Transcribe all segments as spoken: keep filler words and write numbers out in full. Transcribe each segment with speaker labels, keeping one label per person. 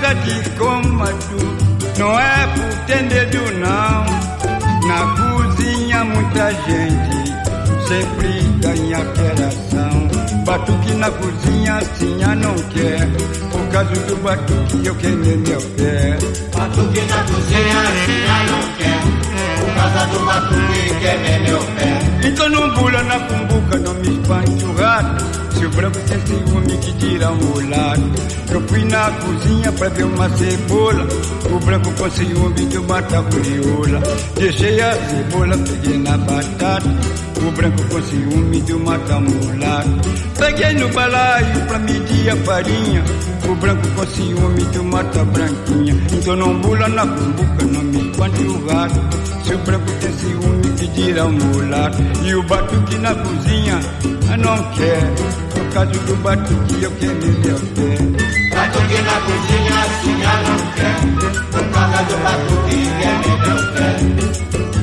Speaker 1: casa de cômodo, não é por ter medo não. Na cozinha muita gente sempre ganha queração. Batuque na cozinha assim a não quer, por causa do batuque eu queimei meu pé.
Speaker 2: Batuque na cozinha assim a não quer, por causa do batuque queimei meu pé.
Speaker 1: Então não bula na cumbuca, não me espante o rato, se o branco tem ciúme que tira o mulato. Eu fui na cozinha pra ver uma cebola, o branco com ciúme de matar crioula. Deixei a cebola, peguei na batata, o branco com ciúme de matar mulato. Peguei no balaio pra medir a farinha, o branco com ciúme de matar branquinha. Então não bula na cumbuca, não me espante o rato, se o branco tem ciúme que tira o mulato. E o batuque na cozinha não quer, por causa do batuque eu queimei meu pé.
Speaker 2: Batuque na cozinha assim a não quer, por causa do batuque queimei meu pé.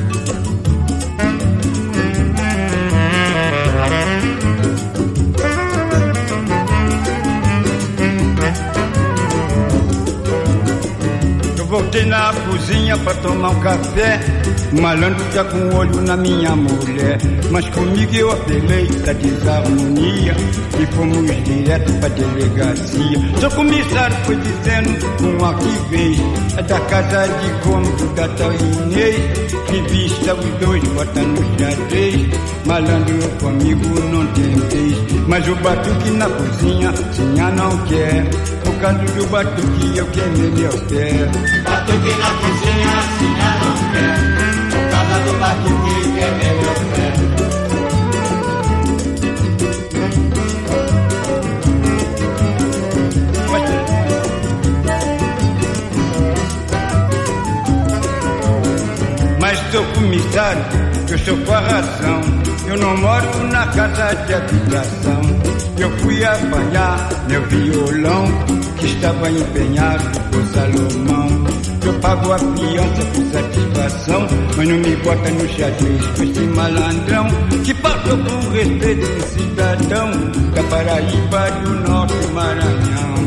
Speaker 1: Voltei na cozinha pra tomar um café, o malandro já com o olho na minha mulher. Mas comigo eu apelei da desarmonia e fomos direto pra delegacia. Seu comissário foi dizendo com a que vez, é da casa de cômodo da tal Inês. Revista os dois, bota no xadrez, malandro eu comigo não tem vez. Mas o batuque na cozinha, sinha não quer, por causa do batuque eu queimei meu pé.
Speaker 2: Batuque na cozinha assim a não quer, por causa do batuque queimei meu pé.
Speaker 1: Mas seu comissário, eu estou com a razão, eu não moro na casa de habitação. Eu fui apanhar meu violão, que estava empenhado por Salomão. Eu pago a fiança por satisfação, mas não me bota no xadrez com esse malandrão, que passou por respeito de cidadão da Paraíba do Norte Maranhão.